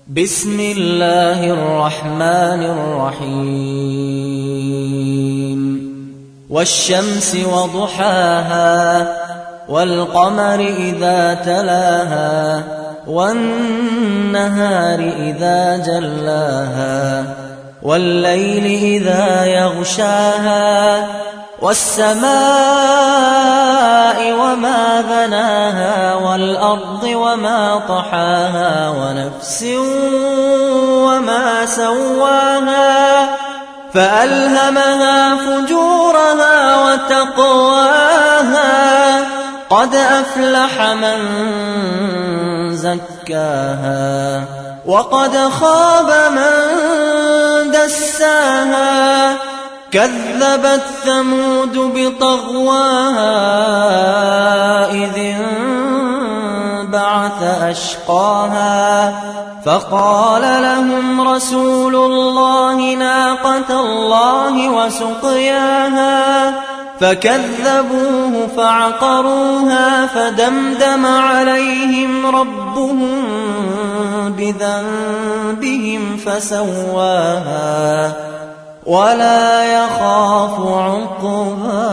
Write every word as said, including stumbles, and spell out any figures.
بسم الله الرحمن الرحيم والشمس وضحاها والقمر إذا تلاها والنهار إذا جلاها والليل إذا يغشاها والسماء وما بناها والأرض وما طحاها ونفس وما سواها فألهمها فجورها وتقواها قد أفلح من زكاها وقد خاب من دساها كذبت ثمود بطغواها إذ انبعث أشقاها فقال لهم رسول الله ناقة الله وسقياها فكذبوه فعقروها فدمدم عليهم ربهم بذنبهم فسواها ولا يخاف عقباها.